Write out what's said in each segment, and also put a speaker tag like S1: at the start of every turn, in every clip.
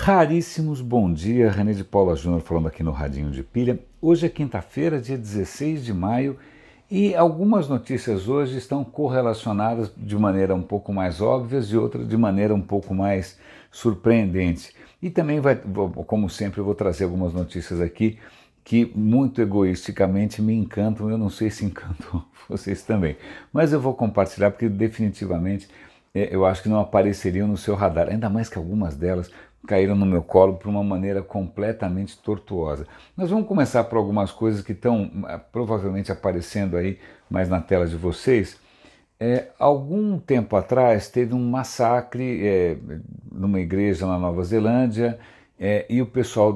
S1: Raríssimos, bom dia, René de Paula Júnior falando aqui no Radinho de Pilha. Hoje é quinta-feira, dia 16 de maio, e algumas notícias hoje estão correlacionadas de maneira um pouco mais óbvia e outras de maneira um pouco mais surpreendente. E também, como sempre, eu vou trazer algumas notícias aqui que muito egoisticamente me encantam, eu não sei se encantam vocês também, mas eu vou compartilhar porque definitivamente eu acho que não apareceriam no seu radar, ainda mais que algumas delas caíram no meu colo por uma maneira completamente tortuosa. Nós vamos começar por algumas coisas que estão provavelmente aparecendo aí mais na tela de vocês. Algum tempo atrás teve um massacre numa igreja na Nova Zelândia e o pessoal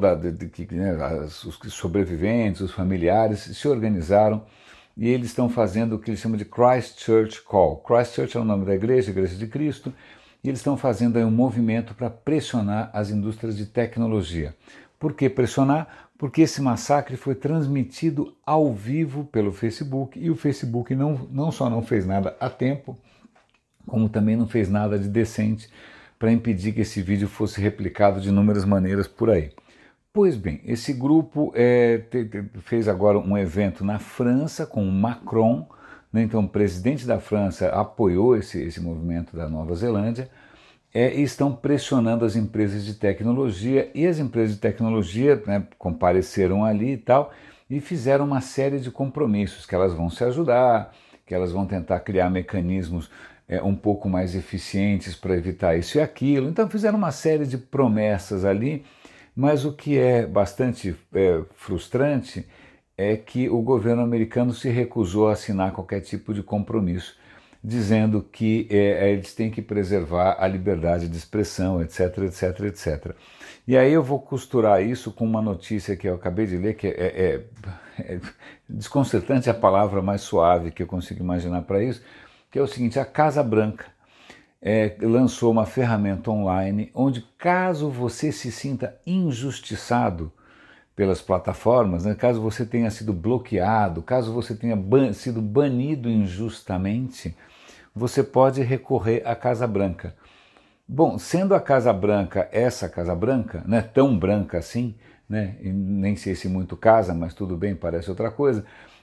S1: os sobreviventes, os familiares se organizaram e eles estão fazendo o que eles chamam de Christchurch Call. Christchurch é o nome da igreja, Igreja de Cristo, e eles estão fazendo aí um movimento para pressionar as indústrias de tecnologia. Por que pressionar? Porque esse massacre foi transmitido ao vivo pelo Facebook e o Facebook não só não fez nada a tempo, como também não fez nada de decente para impedir que esse vídeo fosse replicado de inúmeras maneiras por aí. Pois bem, esse grupo fez agora um evento na França com o Macron, né? Então o presidente da França apoiou esse movimento da Nova Zelândia e estão pressionando as empresas de tecnologia, e as empresas de tecnologia, né, compareceram ali e tal, e fizeram uma série de compromissos, que elas vão se ajudar, que elas vão tentar criar mecanismos um pouco mais eficientes para evitar isso e aquilo. Então fizeram uma série de promessas ali, mas o que é bastante frustrante é que o governo americano se recusou a assinar qualquer tipo de compromisso, dizendo que eles têm que preservar a liberdade de expressão, etc, etc, etc. E aí eu vou costurar isso com uma notícia que eu acabei de ler, que é desconcertante, a palavra mais suave que eu consigo imaginar para isso, que é o seguinte: a Casa Branca lançou uma ferramenta online onde, caso você se sinta injustiçado pelas plataformas, né, caso você tenha sido bloqueado, caso você tenha sido banido injustamente, você pode recorrer à Casa Branca. Bom, sendo a Casa Branca essa Casa Branca, né, tão branca assim, né, e nem sei se muito casa, mas tudo bem, parece outra coisa,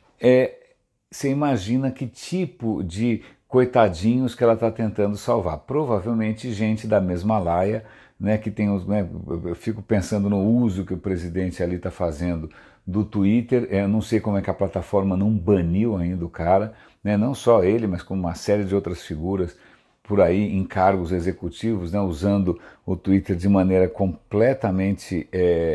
S1: você imagina que tipo de coitadinhos que ela está tentando salvar. Provavelmente gente da mesma laia, né, que tem os, né, eu fico pensando no uso que o presidente ali está fazendo do Twitter. Eu não sei como é que a plataforma não baniu ainda o cara, né, não só ele, mas como uma série de outras figuras por aí em cargos executivos, né, usando o Twitter de maneira completamente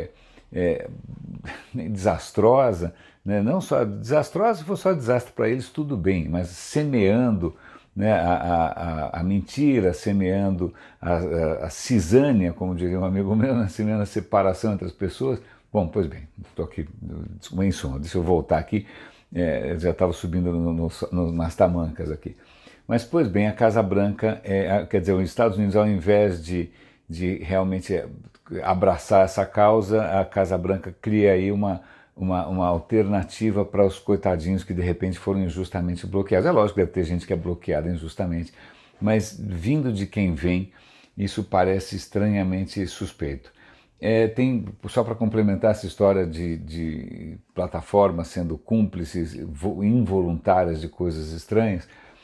S1: desastrosa, né? Não só desastrosa, se for só desastre para eles, tudo bem, mas semeando, né, a mentira, semeando a cisânia, como diria um amigo meu, né, semeando a separação entre as pessoas. Bom, pois bem, estou aqui em som, deixa eu voltar aqui, já estava subindo nas tamancas aqui. Mas, pois bem, a Casa Branca, quer dizer, os Estados Unidos, ao invés de realmente abraçar essa causa, a Casa Branca cria aí uma alternativa para os coitadinhos que de repente foram injustamente bloqueados. É lógico que deve ter gente que é bloqueada injustamente, mas vindo de quem vem, isso parece estranhamente suspeito. Só para complementar essa história de plataformas sendo cúmplices involuntárias de coisas estranhas,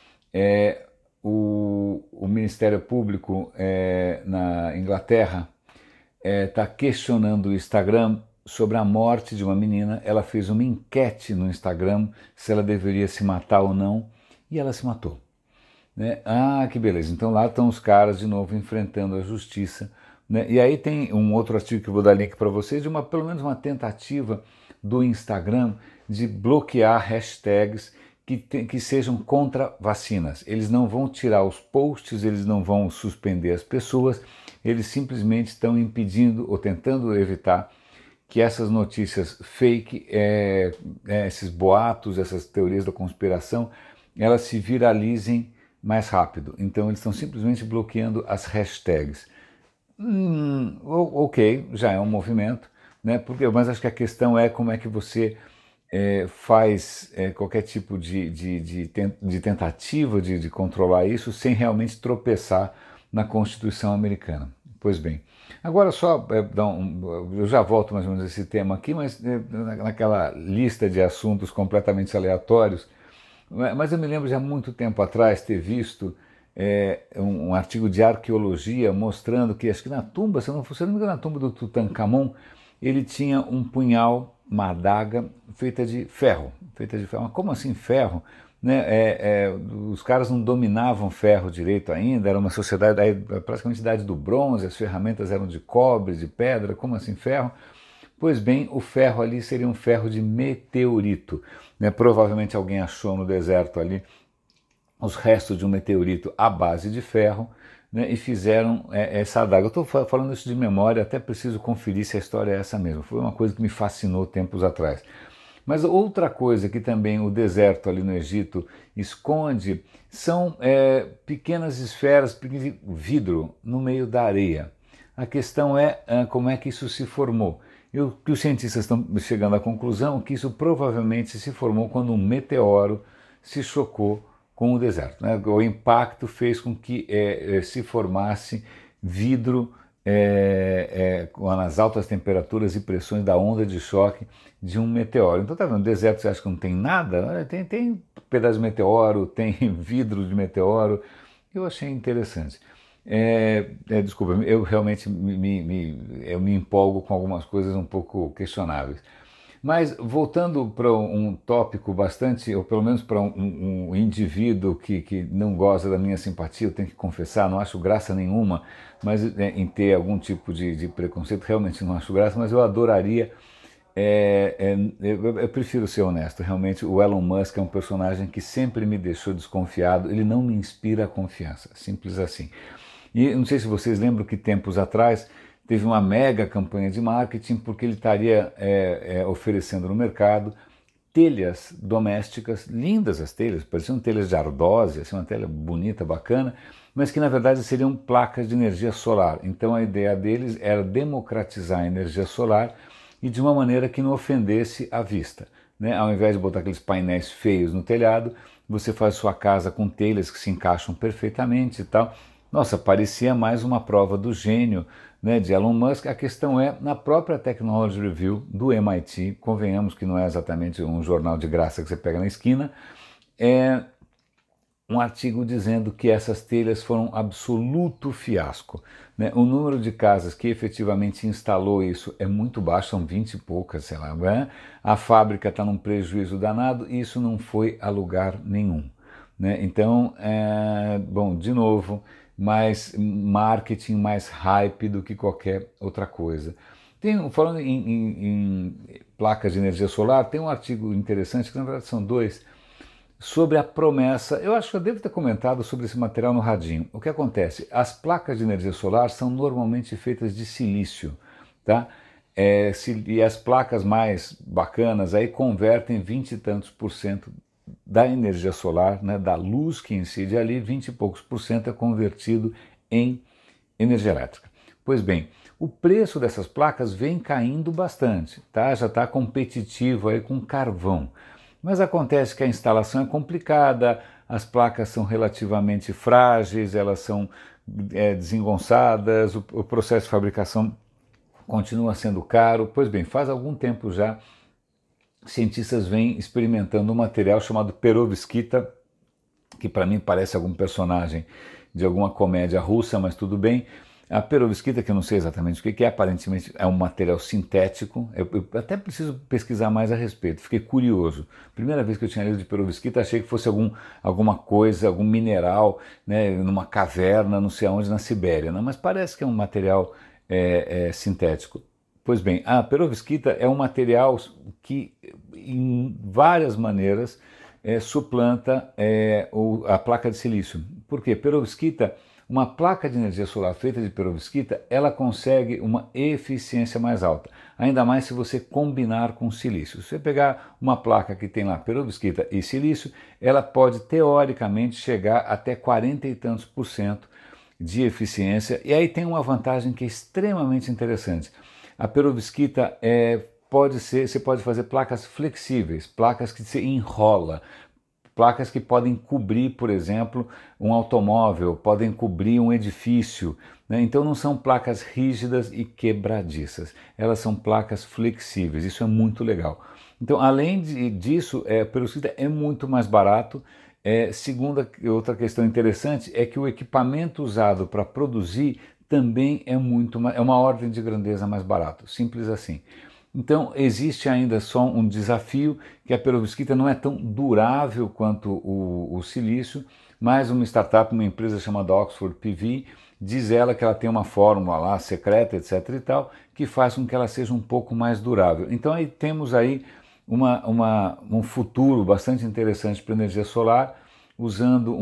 S1: o Ministério Público na Inglaterra está questionando o Instagram sobre a morte de uma menina. Ela fez uma enquete no Instagram se ela deveria se matar ou não, e ela se matou. Né? Ah, que beleza. Então lá estão os caras de novo enfrentando a justiça. Né? E aí tem um outro artigo que eu vou dar link para vocês, de pelo menos uma tentativa do Instagram de bloquear hashtags que sejam contra vacinas. Eles não vão tirar os posts, eles não vão suspender as pessoas, eles simplesmente estão impedindo ou tentando evitar que essas notícias fake, esses boatos, essas teorias da conspiração, elas se viralizem mais rápido. Então eles estão simplesmente bloqueando as hashtags. Ok, já é um movimento, né? Mas acho que a questão é como é que você faz qualquer tipo de tentativa de controlar isso sem realmente tropeçar na Constituição americana. Pois bem, Agora só, eu já volto mais ou menos a esse tema aqui, mas naquela lista de assuntos completamente aleatórios, mas eu me lembro já há muito tempo atrás ter visto um artigo de arqueologia mostrando que, acho que na tumba, se não me engano, na tumba do Tutankhamon, ele tinha um punhal, uma adaga feita de ferro. Feita de ferro. Mas como assim ferro? Né? Os caras não dominavam ferro direito ainda, era uma sociedade, praticamente idade do bronze, as ferramentas eram de cobre, de pedra, como assim ferro? Pois bem, o ferro ali seria um ferro de meteorito. Né? Provavelmente alguém achou no deserto ali os restos de um meteorito à base de ferro, né, e fizeram essa adaga. Eu estou falando isso de memória, até preciso conferir se a história é essa mesmo. Foi uma coisa que me fascinou tempos atrás. Mas outra coisa que também o deserto ali no Egito esconde são pequenas esferas de vidro no meio da areia. A questão é como é que isso se formou. Que os cientistas estão chegando à conclusão que isso provavelmente se formou quando um meteoro se chocou com o deserto. Né? O impacto fez com que se formasse vidro nas altas temperaturas e pressões da onda de choque de um meteoro. Então, tá vendo, no deserto você acha que não tem nada? Tem pedaço de meteoro, tem vidro de meteoro. Eu achei interessante. Desculpa, eu realmente eu me empolgo com algumas coisas um pouco questionáveis. Mas voltando para um tópico bastante, ou pelo menos para um indivíduo que não gosta da minha simpatia, eu tenho que confessar, não acho graça nenhuma, mas em ter algum tipo de preconceito, realmente não acho graça, mas eu adoraria, eu prefiro ser honesto, realmente o Elon Musk é um personagem que sempre me deixou desconfiado, ele não me inspira confiança, simples assim. E não sei se vocês lembram que tempos atrás teve uma mega campanha de marketing porque ele estaria oferecendo no mercado telhas domésticas, lindas as telhas, pareciam telhas de ardósia, assim, uma telha bonita, bacana, mas que na verdade seriam placas de energia solar. Então a ideia deles era democratizar a energia solar e de uma maneira que não ofendesse a vista. Né? Ao invés de botar aqueles painéis feios no telhado, você faz sua casa com telhas que se encaixam perfeitamente e tal. Nossa, parecia mais uma prova do gênio, né, de Elon Musk. A questão é, na própria Technology Review do MIT, convenhamos que não é exatamente um jornal de graça que você pega na esquina, é um artigo dizendo que essas telhas foram um absoluto fiasco. Né? O número de casas que efetivamente instalou isso é muito baixo, são 20 e poucas, sei lá. Né? A fábrica está num prejuízo danado e isso não foi a lugar nenhum. Né? Então, bom, de novo, mais marketing, mais hype do que qualquer outra coisa. Falando em placas de energia solar, tem um artigo interessante, que na verdade são dois, sobre a promessa. Eu acho que eu devo ter comentado sobre esse material no radinho. O que acontece? As placas de energia solar são normalmente feitas de silício, tá? E as placas mais bacanas aí convertem 20 e tantos por cento da energia solar, né, da luz que incide ali, 20 e poucos por cento é convertido em energia elétrica. Pois bem, o preço dessas placas vem caindo bastante, tá? Já está competitivo aí com carvão. Mas acontece que a instalação é complicada, as placas são relativamente frágeis, elas são desengonçadas, o processo de fabricação continua sendo caro. Pois bem, faz algum tempo já cientistas vêm experimentando um material chamado perovskita, que para mim parece algum personagem de alguma comédia russa, mas tudo bem. A perovskita, que eu não sei exatamente o que é, aparentemente é um material sintético. Eu até preciso pesquisar mais a respeito, fiquei curioso. Primeira vez que eu tinha lido de perovskita, achei que fosse alguma coisa, algum mineral, né, numa caverna, não sei aonde, na Sibéria. Não? Mas parece que é um material sintético. Pois bem, a perovskita é um material que, em várias maneiras, suplanta a placa de silício. Por quê? Perovskita, uma placa de energia solar feita de perovskita, ela consegue uma eficiência mais alta, ainda mais se você combinar com silício. Se você pegar uma placa que tem lá perovskita e silício, ela pode, teoricamente, chegar até 40 e tantos por cento de eficiência, e aí tem uma vantagem que é extremamente interessante. A perovskita você pode fazer placas flexíveis, placas que se enrola. placas que podem cobrir, por exemplo, um automóvel, podem cobrir um edifício, né? Então não são placas rígidas e quebradiças, elas são placas flexíveis, isso é muito legal. Então, além disso, o perovskita é muito mais barato. Segunda, outra questão interessante é que o equipamento usado para produzir também é é uma ordem de grandeza mais barato, simples assim. Então existe ainda só um desafio, que a perovskita não é tão durável quanto o silício, mas uma startup, uma empresa chamada Oxford PV, diz ela que ela tem uma fórmula lá secreta, etc e tal, que faz com que ela seja um pouco mais durável. Então aí temos aí um futuro bastante interessante para a energia solar, usando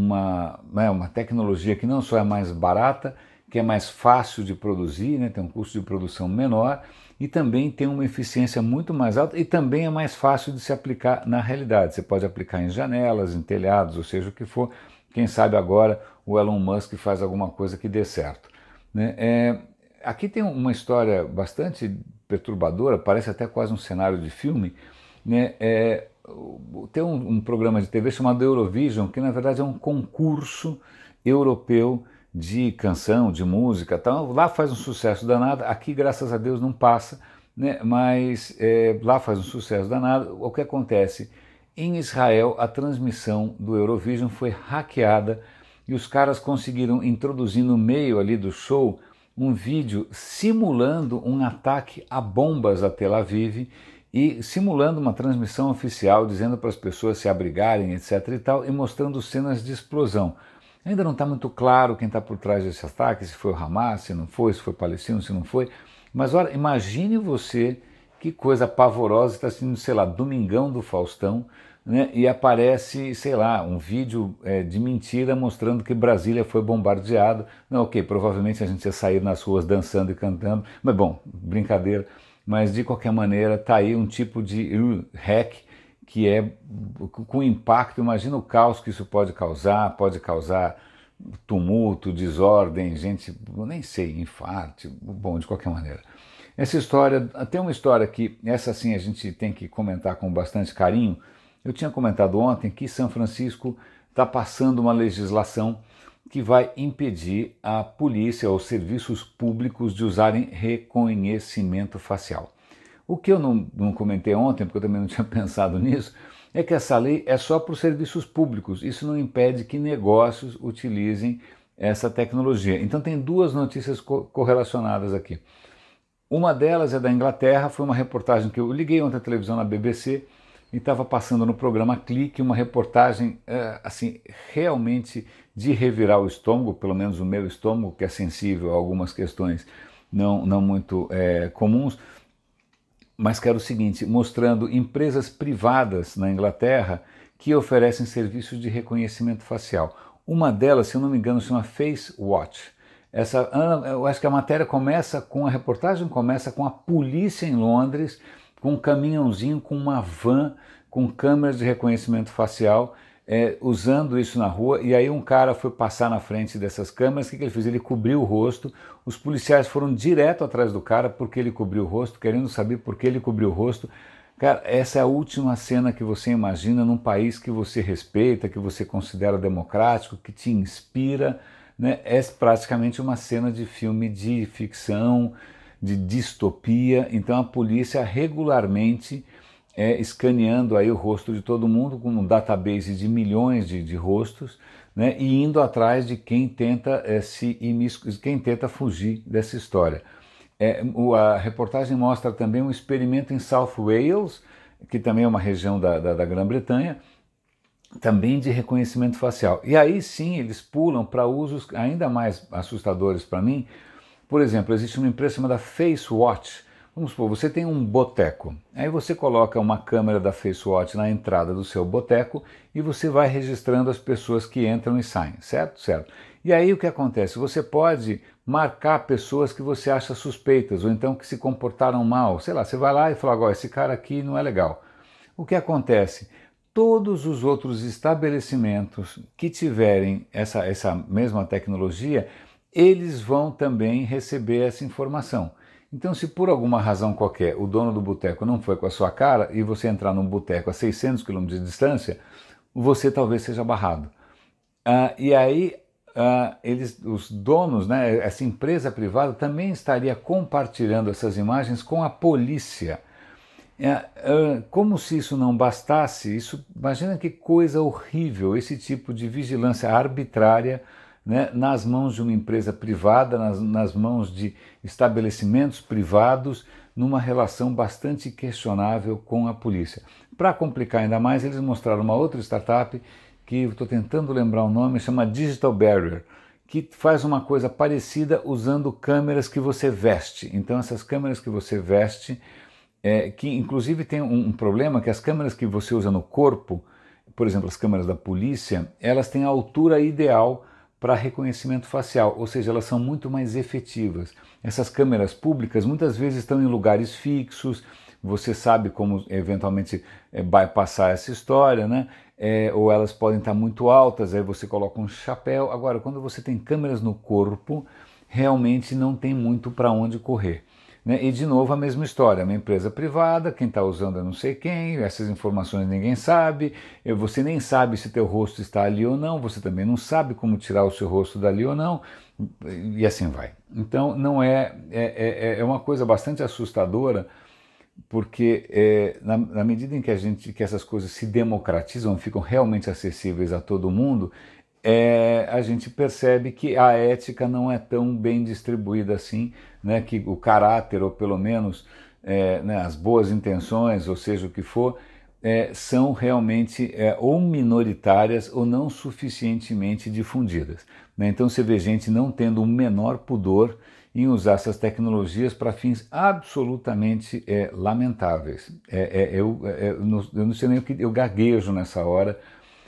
S1: uma tecnologia que não só é mais barata, que é mais fácil de produzir, né, tem um custo de produção menor e também tem uma eficiência muito mais alta e também é mais fácil de se aplicar na realidade. Você pode aplicar em janelas, em telhados, ou seja o que for. Quem sabe agora o Elon Musk faz alguma coisa que dê certo, né? Aqui tem uma história bastante perturbadora, parece até quase um cenário de filme, né? Tem um programa de TV chamado Eurovision, que na verdade é um concurso europeu de canção, de música, tal. Lá faz um sucesso danado, aqui graças a Deus não passa, né? Mas lá faz um sucesso danado. O que acontece? Em Israel a transmissão do Eurovision foi hackeada e os caras conseguiram introduzir no meio ali do show um vídeo simulando um ataque a bombas a Tel Aviv e simulando uma transmissão oficial, dizendo para as pessoas se abrigarem, etc e tal, e mostrando cenas de explosão. Ainda não está muito claro quem está por trás desse ataque, se foi o Hamas, se não foi, se foi palestino, se não foi. Mas olha, imagine você que coisa pavorosa, está assistindo, sei lá, Domingão do Faustão, né, e aparece, sei lá, um vídeo de mentira mostrando que Brasília foi bombardeado. Não, ok, provavelmente a gente ia sair nas ruas dançando e cantando, mas bom, brincadeira. Mas de qualquer maneira está aí um tipo de hack que é com impacto. Imagina o caos que isso pode causar tumulto, desordem, gente, nem sei, infarto, bom, de qualquer maneira. Essa história, tem uma história que, essa sim a gente tem que comentar com bastante carinho. Eu tinha comentado ontem que São Francisco está passando uma legislação que vai impedir a polícia ou serviços públicos de usarem reconhecimento facial. O que eu não comentei ontem, porque eu também não tinha pensado nisso, é que essa lei é só para os serviços públicos. Isso não impede que negócios utilizem essa tecnologia. Então tem duas notícias correlacionadas aqui. Uma delas é da Inglaterra, foi uma reportagem que eu liguei ontem à televisão na BBC e estava passando no programa Clique uma reportagem assim, realmente de revirar o estômago, pelo menos o meu estômago, que é sensível a algumas questões não muito comuns, mas que era o seguinte, mostrando empresas privadas na Inglaterra que oferecem serviços de reconhecimento facial. Uma delas, se eu não me engano, se chama Face Watch. Eu acho que a matéria a reportagem começa com a polícia em Londres, com um caminhãozinho, com uma van, com câmeras de reconhecimento facial, usando isso na rua, e aí um cara foi passar na frente dessas câmeras. O que ele fez? Ele cobriu o rosto, os policiais foram direto atrás do cara porque ele cobriu o rosto, querendo saber por que ele cobriu o rosto. Cara, essa é a última cena que você imagina num país que você respeita, que você considera democrático, que te inspira, né? É praticamente uma cena de filme de ficção, de distopia. Então a polícia regularmente escaneando aí o rosto de todo mundo com um database de milhões de rostos, né, e indo atrás de quem tenta quem tenta fugir dessa história. A reportagem mostra também um experimento em South Wales, que também é uma região da Grã-Bretanha, também de reconhecimento facial. E aí sim eles pulam para usos ainda mais assustadores para mim. Por exemplo, existe uma empresa chamada Face Watch. Vamos supor, você tem um boteco, aí você coloca uma câmera da Face Watch na entrada do seu boteco e você vai registrando as pessoas que entram e saem, certo? Certo. E aí o que acontece? Você pode marcar pessoas que você acha suspeitas ou então que se comportaram mal. Sei lá, você vai lá e fala, agora esse cara aqui não é legal. O que acontece? Todos os outros estabelecimentos que tiverem essa mesma tecnologia, eles vão também receber essa informação. Então, se por alguma razão qualquer o dono do boteco não foi com a sua cara e você entrar num boteco a 600 km de distância, você talvez seja barrado. E aí os donos, né, essa empresa privada também estaria compartilhando essas imagens com a polícia. Como se isso não bastasse, imagina que coisa horrível esse tipo de vigilância arbitrária, né, nas mãos de uma empresa privada, nas mãos de estabelecimentos privados, numa relação bastante questionável com a polícia. Para complicar ainda mais, eles mostraram uma outra startup que estou tentando lembrar o nome, chama Digital Barrier, que faz uma coisa parecida usando câmeras que você veste. Então essas câmeras que você veste, que inclusive tem um problema, que as câmeras que você usa no corpo, por exemplo, as câmeras da polícia, elas têm a altura ideal para reconhecimento facial, ou seja, elas são muito mais efetivas. Essas câmeras públicas muitas vezes estão em lugares fixos, você sabe como eventualmente bypassar essa história, né? Ou elas podem estar muito altas, aí você coloca um chapéu. Agora, quando você tem câmeras no corpo, realmente não tem muito para onde correr. Né? E de novo a mesma história, uma empresa privada, quem está usando é não sei quem, essas informações ninguém sabe, você nem sabe se teu rosto está ali ou não, você também não sabe como tirar o seu rosto dali ou não, e assim vai. Então não é uma coisa bastante assustadora, porque na medida em que essas coisas se democratizam, ficam realmente acessíveis a todo mundo, a gente percebe que a ética não é tão bem distribuída assim, né, que o caráter, ou pelo menos né, as boas intenções, ou seja o que for, são realmente ou minoritárias ou não suficientemente difundidas. Né? Então você vê gente não tendo o menor pudor em usar essas tecnologias para fins absolutamente lamentáveis. Eu não sei nem o que eu gaguejo nessa hora,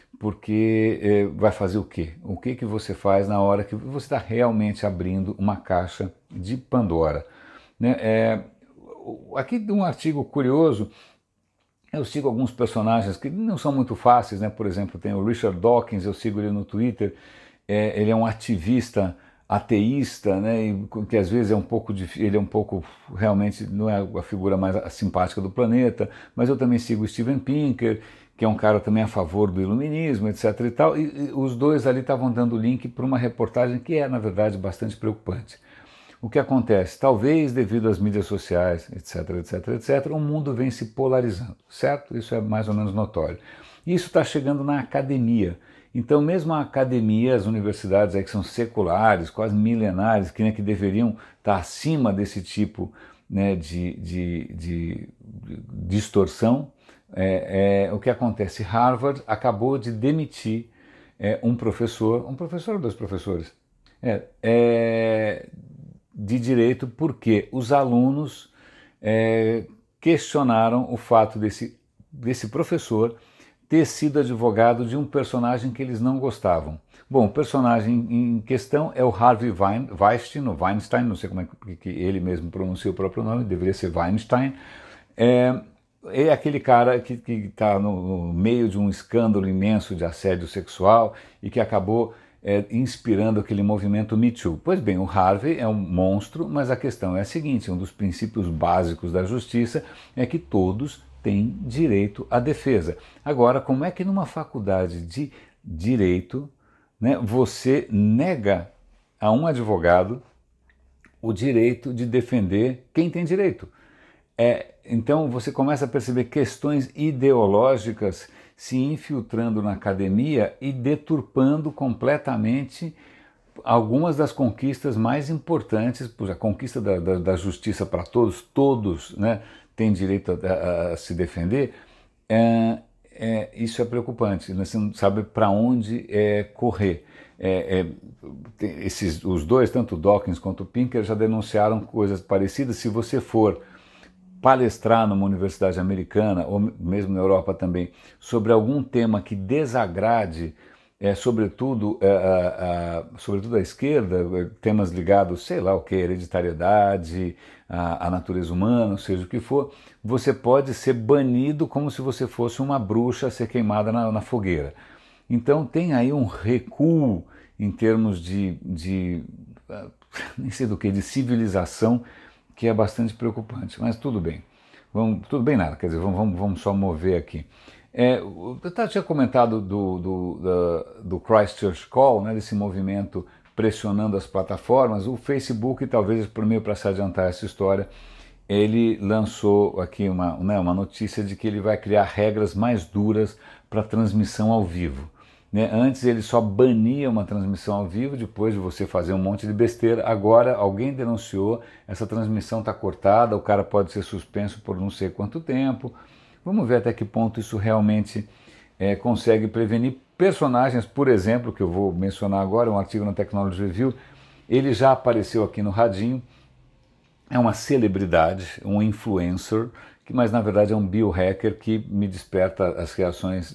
S1: porque vai fazer o quê? O que você faz na hora que você está realmente abrindo uma caixa de Pandora? Né? Aqui um artigo curioso, eu sigo alguns personagens que não são muito fáceis, né? Por exemplo, tem o Richard Dawkins, eu sigo ele no Twitter, ele é um ativista ateísta, né, e que às vezes ele é um pouco, realmente não é a figura mais simpática do planeta, mas eu também sigo o Steven Pinker, que é um cara também a favor do iluminismo, etc. e tal, e os dois ali estavam dando link para uma reportagem que na verdade, bastante preocupante. O que acontece? Talvez devido às mídias sociais, etc, etc, etc, o mundo vem se polarizando, certo? Isso é mais ou menos notório. Isso está chegando na academia. Então, mesmo a academia, as universidades aí que são seculares, quase milenares, que deveriam estar acima desse tipo, né, de distorção, o que acontece? Harvard acabou de demitir um professor ou dois professores, de direito, porque os alunos questionaram o fato desse professor ter sido advogado de um personagem que eles não gostavam. Bom, o personagem em questão é o Harvey Weinstein, ou Weinstein, não sei como é que ele mesmo pronuncia o próprio nome, deveria ser Weinstein. É aquele cara que está no meio de um escândalo imenso de assédio sexual e que acabou inspirando aquele movimento Me Too. Pois bem, o Harvey é um monstro, mas a questão é a seguinte, um dos princípios básicos da justiça é que todos têm direito à defesa. Agora, como é que numa faculdade de direito, né, você nega a um advogado o direito de defender quem tem direito? Então você começa a perceber questões ideológicas se infiltrando na academia e deturpando completamente algumas das conquistas mais importantes, a conquista da justiça para todos, né, têm direito a se defender. Isso é preocupante, né? Você não sabe para onde correr. Os dois, tanto o Dawkins quanto o Pinker, já denunciaram coisas parecidas. Se você for palestrar numa universidade americana, ou mesmo na Europa também, sobre algum tema que desagrade, sobretudo a esquerda, temas ligados, sei lá o que, hereditariedade, a natureza humana, seja o que for, você pode ser banido como se você fosse uma bruxa a ser queimada na fogueira. Então tem aí um recuo em termos nem sei do que, de civilização, que é bastante preocupante, mas tudo bem. Tudo bem nada, quer dizer, vamos só mover aqui. Eu tinha comentado do Christchurch Call, né, desse movimento pressionando as plataformas. O Facebook, talvez primeiro para se adiantar essa história, ele lançou aqui uma notícia de que ele vai criar regras mais duras para transmissão ao vivo. Né? Antes ele só bania uma transmissão ao vivo depois de você fazer um monte de besteira. Agora alguém denunciou, essa transmissão está cortada, o cara pode ser suspenso por não sei quanto tempo. Vamos ver até que ponto isso realmente consegue prevenir. Personagens, por exemplo, que eu vou mencionar agora, um artigo na Technology Review, ele já apareceu aqui no Radinho. É uma celebridade, um influencer, mas na verdade é um biohacker que me desperta as reações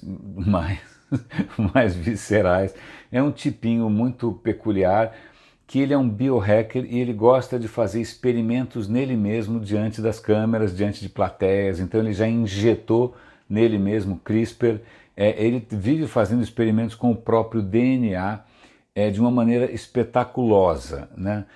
S1: mais viscerais. É um tipinho muito peculiar, que ele é um biohacker e ele gosta de fazer experimentos nele mesmo diante das câmeras, diante de plateias. Então ele já injetou nele mesmo CRISPR. Ele vive fazendo experimentos com o próprio DNA de uma maneira espetaculosa, né?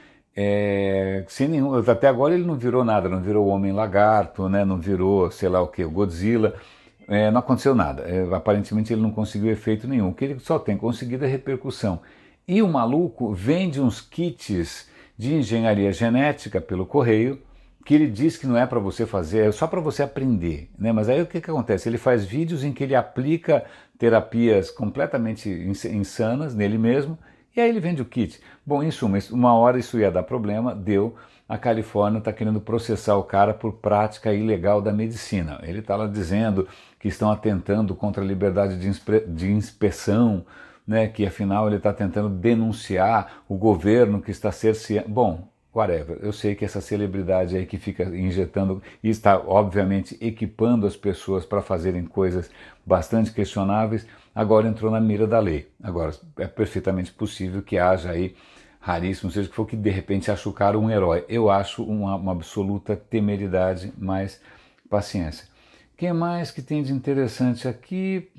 S1: Sem nenhum, até agora ele não virou nada, não virou o Homem-Lagarto, né? Não virou, sei lá o que, o Godzilla. Não aconteceu nada. Aparentemente ele não conseguiu efeito nenhum. O que ele só tem conseguido é repercussão. E o maluco vende uns kits de engenharia genética pelo correio, que ele diz que não é para você fazer, é só para você aprender, né? Mas aí o que acontece? Ele faz vídeos em que ele aplica terapias completamente insanas nele mesmo, e aí ele vende o kit. Bom, em suma, uma hora isso ia dar problema, deu. A Califórnia está querendo processar o cara por prática ilegal da medicina. Ele está lá dizendo que estão atentando contra a liberdade de inspeção, né, que afinal ele está tentando denunciar o governo que está cerceando. Bom, whatever. Eu sei que essa celebridade aí que fica injetando e está obviamente equipando as pessoas para fazerem coisas bastante questionáveis, agora entrou na mira da lei. Agora, é perfeitamente possível que haja aí, raríssimo, seja que for, que de repente ache o cara um herói. Eu acho uma absoluta temeridade, mas paciência. O que mais que tem de interessante aqui?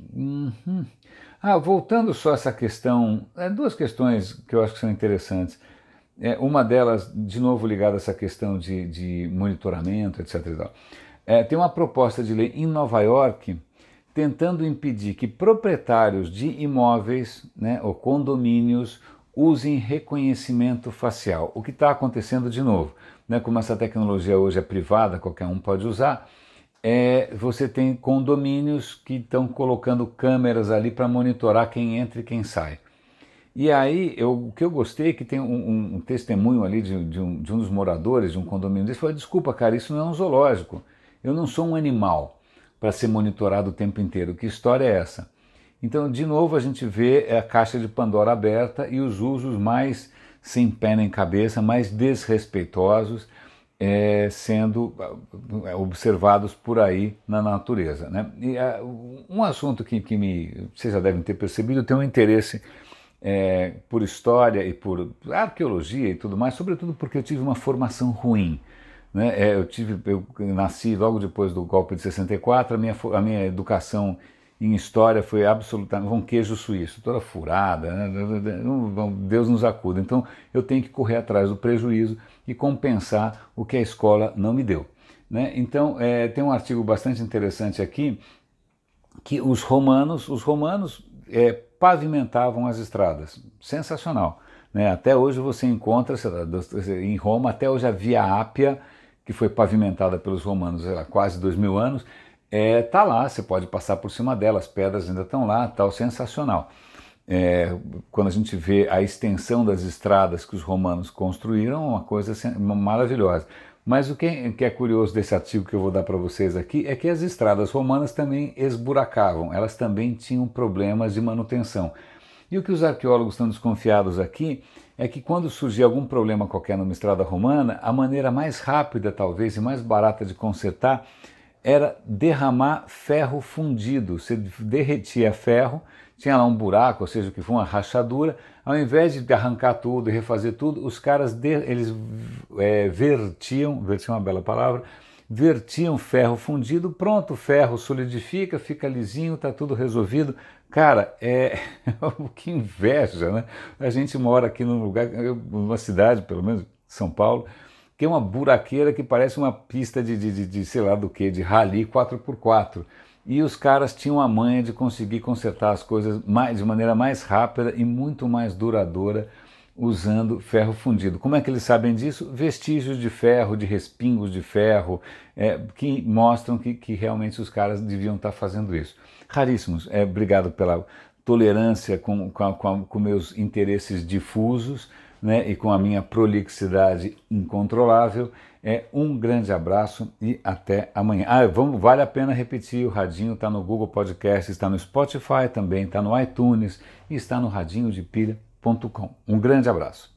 S1: Voltando só a essa questão, duas questões que eu acho que são interessantes. Uma delas, de novo ligada a essa questão de monitoramento, etc. E tal. Tem uma proposta de lei em Nova York tentando impedir que proprietários de imóveis, né, ou condomínios usem reconhecimento facial. O que está acontecendo de novo, né, como essa tecnologia hoje é privada, qualquer um pode usar, você tem condomínios que estão colocando câmeras ali para monitorar quem entra e quem sai. E aí, o que eu gostei é que tem um testemunho ali de um dos moradores de um condomínio desse, falou: desculpa, cara, isso não é um zoológico, eu não sou um animal para ser monitorado o tempo inteiro, que história é essa? Então, de novo, a gente vê a caixa de Pandora aberta e os usos mais sem pé nem cabeça, mais desrespeitosos, sendo observados por aí na natureza, né? E um assunto que vocês já devem ter percebido, tem um interesse por história e por arqueologia e tudo mais, sobretudo porque eu tive uma formação ruim. Né? Eu nasci logo depois do golpe de 64, a minha educação em história foi absolutamente um queijo suíço, toda furada, né? Deus nos acuda. Então eu tenho que correr atrás do prejuízo e compensar o que a escola não me deu. Né? Então tem um artigo bastante interessante aqui, que os romanos pavimentavam as estradas. Sensacional. Né? Até hoje você encontra, em Roma, até hoje a Via Ápia, que foi pavimentada pelos romanos há quase 2000 anos, tá lá, você pode passar por cima dela, as pedras ainda estão lá, tal, sensacional. Quando a gente vê a extensão das estradas que os romanos construíram, uma coisa maravilhosa. Mas o que é curioso desse artigo que eu vou dar para vocês aqui é que as estradas romanas também esburacavam, elas também tinham problemas de manutenção. E o que os arqueólogos estão desconfiados aqui é que quando surgia algum problema qualquer numa estrada romana, a maneira mais rápida talvez e mais barata de consertar era derramar ferro fundido. Você derretia ferro, tinha lá um buraco, ou seja, o que foi uma rachadura. Ao invés de arrancar tudo e refazer tudo, os caras vertiam é uma bela palavra, vertiam ferro fundido, pronto, o ferro solidifica, fica lisinho, está tudo resolvido. Cara, que inveja, né? A gente mora aqui num lugar, numa cidade, pelo menos São Paulo, que é uma buraqueira que parece uma pista de sei lá do que, de rally 4x4. e os caras tinham a manha de conseguir consertar as coisas de maneira mais rápida e muito mais duradoura usando ferro fundido. Como é que eles sabem disso? Vestígios de ferro, de respingos de ferro, que mostram que realmente os caras deviam estar fazendo isso. Raríssimos. Obrigado pela tolerância com meus interesses difusos, né, e com a minha prolixidade incontrolável. Um grande abraço e até amanhã. Vale a pena repetir, o Radinho está no Google Podcast, está no Spotify também, está no iTunes e está no radinhodepilha.com. Um grande abraço.